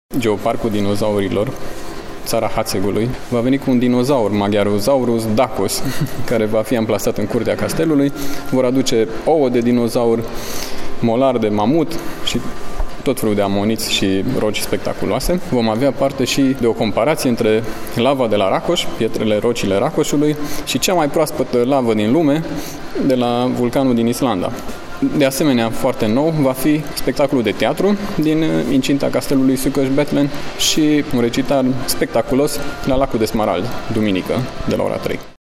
Geoparcul dinozaurilor, țara Hațegului, va veni cu un dinozaur, Magyarosaurus dacus, care va fi amplasat în curtea castelului. Vor aduce ouă de dinozaur, molar de mamut și tot felul de amoniți și roci spectaculoase. Vom avea parte și de o comparație între lava de la Racoș, rocile Racoșului, și cea mai proaspătă lavă din lume, de la vulcanul din Islanda. De asemenea, foarte nou, va fi spectacolul de teatru din incinta castelului Szűkös-Bethlen și un recital spectaculos la Lacul de Smarald, duminică, de la ora 3.